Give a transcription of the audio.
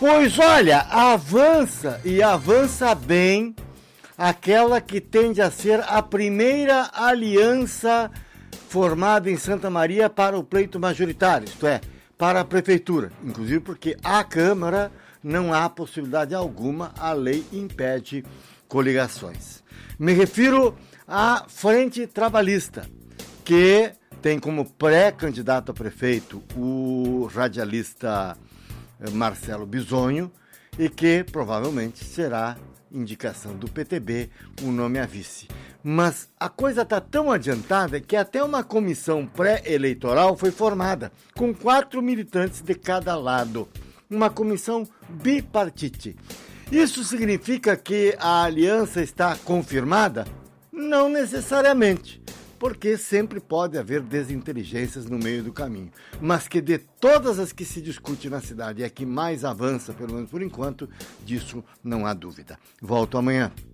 Pois olha, avança e avança bem aquela que tende a ser a primeira aliança formada em Santa Maria para o pleito majoritário, isto é, para a prefeitura, inclusive porque a Câmara não há possibilidade alguma, a lei impede coligações. Me refiro à Frente Trabalhista, que tem como pré-candidato a prefeito o radialista Marcelo Bisonho e que provavelmente será indicação do PTB o nome a vice. Mas a coisa está tão adiantada que até uma comissão pré-eleitoral foi formada, com 4 militantes de cada lado. Uma comissão bipartite. Isso significa que a aliança está confirmada? Não necessariamente, porque sempre pode haver desinteligências no meio do caminho. Mas que de todas as que se discute na cidade é a que mais avança, pelo menos por enquanto, disso não há dúvida. Volto amanhã.